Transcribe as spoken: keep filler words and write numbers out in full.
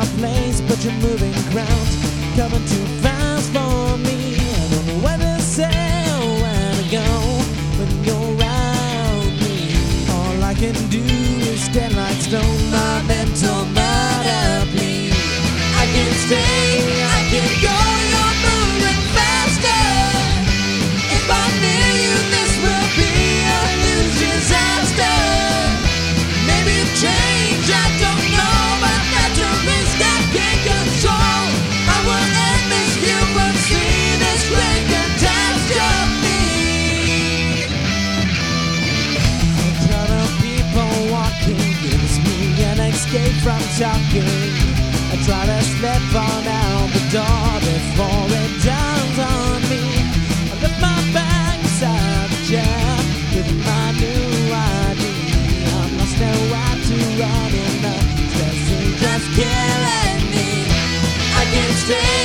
our place, but you're moving ground, coming too fast for me. I don't know where to say or where to go when you're around me. All I can do is stand like stone, my mental murder plea. I can stay, I can go, you're moving faster. If I'm near you, this will be a huge disaster. Maybe you've changed, I don't know, but that's a risk I can't control. I will end this view, but see this great catastrophe. A ton of people walking gives me an escape from talking. I try to slip on out the door before it dawns on me. I lift my back beside the chair with my new I D. I'm lost nowhere to run in the stress is just killing me. I can't stay.